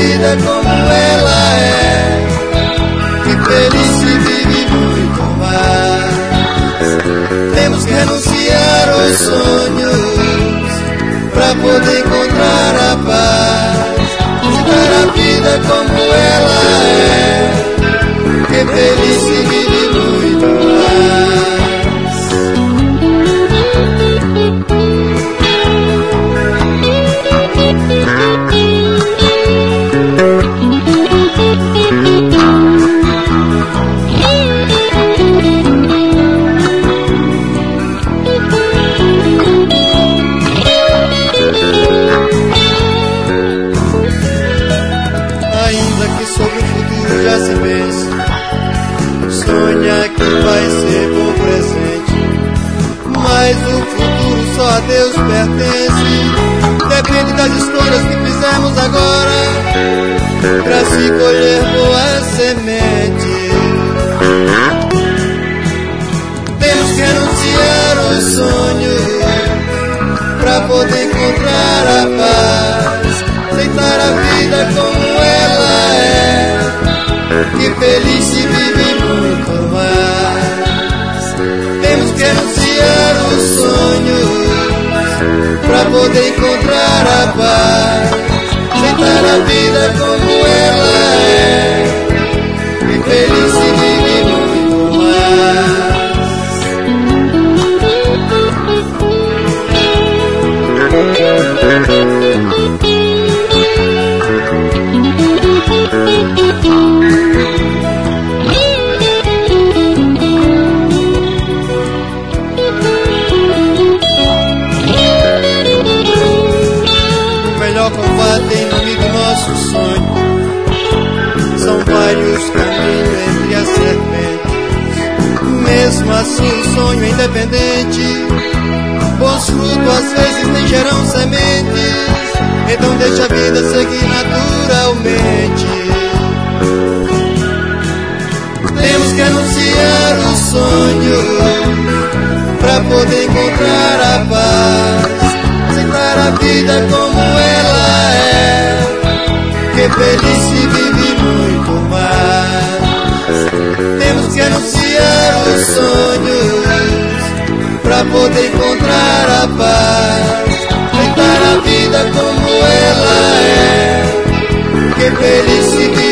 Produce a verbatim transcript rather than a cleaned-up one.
vida como ela é, que feliz se vive muito mais. Temos que renunciar aos sonhos pra poder encontrar a paz. Viver a vida como ela é, que feliz se vive muito mais. Já se pensa, sonha que vai ser bom presente, mas o futuro só a Deus pertence. Depende das escolhas que fizemos agora, pra se colher boas sementes. Temos que renunciar aos sonhos pra poder encontrar a paz. Aceitar a vida como ela é, que feliz se vive muito mais. Temos que renunciar os sonhos pra poder encontrar a paz. Aceitar a vida como ela é, que feliz se vive muito mais. Combate em nome do nosso sonho. São vários caminhos entre as serpentes, mesmo assim o sonho é independente. Bons frutos às vezes nem geram sementes, então deixa a vida seguir naturalmente. Temos que anunciar o sonho pra poder encontrar a paz. Aceitar a vida como ela é, que feliz se vive muito mais. Temos que anunciar os sonhos pra poder encontrar a paz. Aceitar a vida como ela é, que feliz se vive